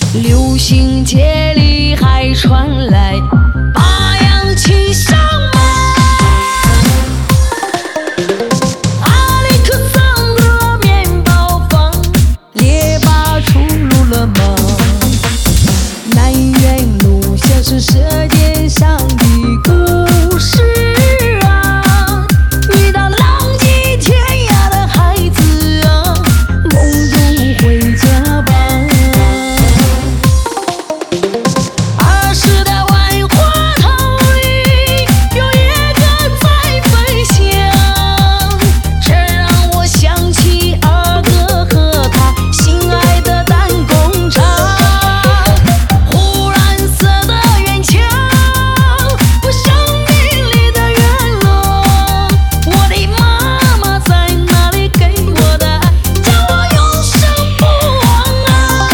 流行街里还传来八扬七上马，阿里克桑德面包房，列巴出炉了吗？南园路像是舌尖上的故事啊，遇到浪迹天涯的孩子啊，梦中回家吧。儿时的万花筒里有一个在分享，这让我想起二哥和他心爱的弹弓厂。湖蓝色的院墙，我生命里的远落，我的妈妈在那里给我的爱，叫我永生不忘啊。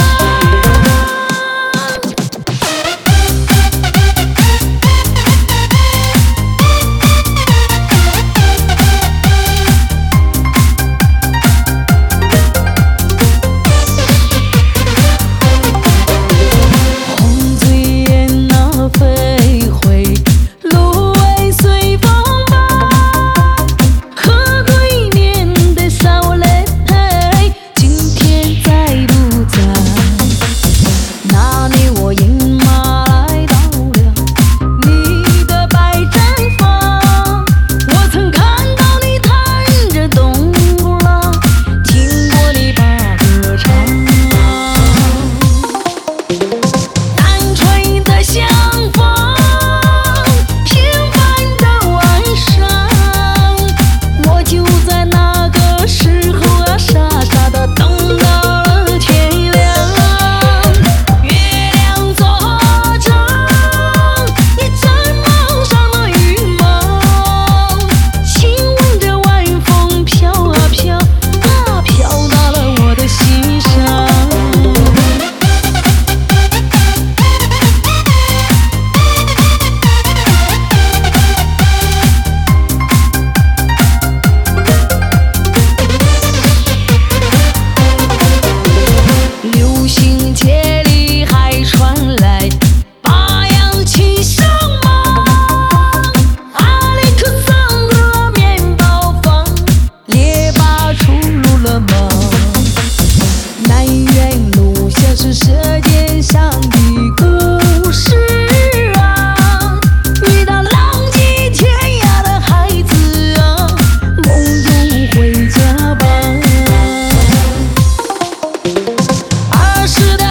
红嘴雁那飞回，芦苇随风摆，和对面的少年今天在不在？那年我饮马来到了你的百毡房，我曾看到你弹着冬不拉，听过你把歌唱。单纯的相逢，平凡的晚上，我就在那个时候啊，傻傻的等到了天亮。月亮作证，你在梦上的羽毛，亲吻着晚风飘啊飘啊，飘到了我的心上。流行街里还传来八扬七上马，阿里克桑德面包房，列巴出炉了吗？南园路像是舌尖上的故事啊，遇到浪迹天涯的孩子啊，梦中回家吧。儿时的